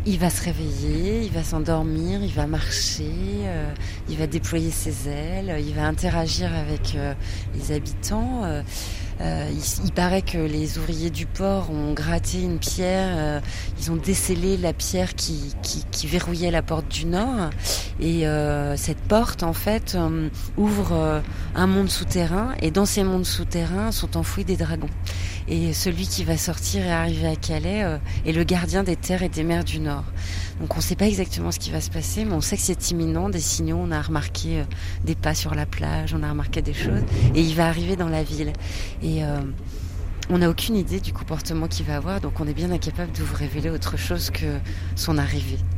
Il va se réveiller, il va s'endormir, il va marcher, il va déployer ses ailes, il va interagir avec les habitants. Il paraît que les ouvriers du port ont gratté une pierre, ils ont décellé la pierre qui verrouillait la porte du nord. Et cette porte, en fait, ouvre un monde souterrain. Et dans ces mondes souterrains sont enfouis des dragons. Et celui qui va sortir et arriver à Calais est le gardien des terres et des mers du Nord. Donc on ne sait pas exactement ce qui va se passer, mais on sait que c'est imminent. Des signaux, on a remarqué des pas sur la plage, on a remarqué des choses. Et il va arriver dans la ville. Et on n'a aucune idée du comportement qu'il va avoir, donc on est bien incapable de vous révéler autre chose que son arrivée.